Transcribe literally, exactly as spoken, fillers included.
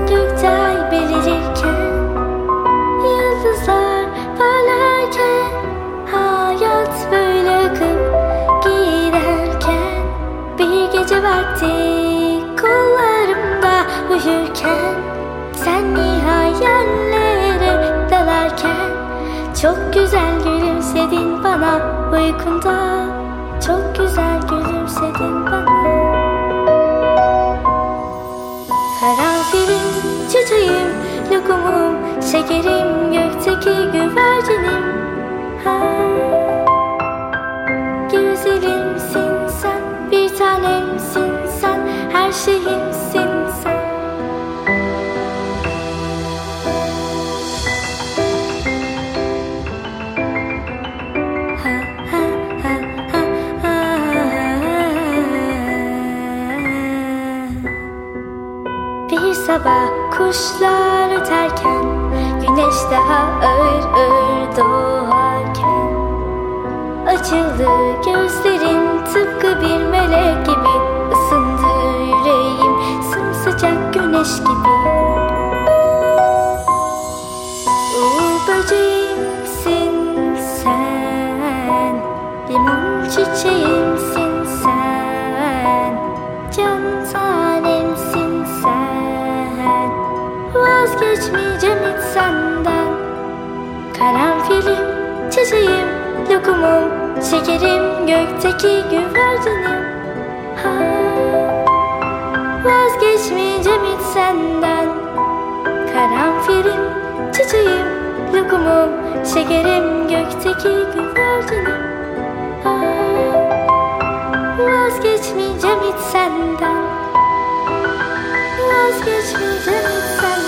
gökte ay belirirken, yıldızlar parlarken, hayat böyle akıp giderken, bir gece vakti kollarımda uyurken, sen hayallere dalarken, çok güzel gülümsedin bana uykunda, çok güzel gülümsedin bana. Karanfilim, çiçeğim, lokumum, şekerim, gökteki güvercinim. Ha. Güzelimsin sen, bir tanemsin sen, her şeyimsin sen. Bir sabah kuşlar öterken, güneş daha ağır ağır doğarken, açıldı gözlerin tıpkı bir melek gibi, ısındı yüreğim sımsıcak güneş gibi. Uğur böceğimsin sen, limon çiçeğimsin sen, can tanemsin sen, vazgeçmeyeceğim hiç senden. Karanfilim, çiçeğim, lokumum, şekerim, gökteki güvercinim. Ha. Vazgeçmeyeceğim hiç senden. Karanfilim, çiçeğim, lokumum, şekerim, gökteki güvercinim. Ha. Vazgeçmeyeceğim hiç senden. Vazgeçmeyeceğim hiç senden.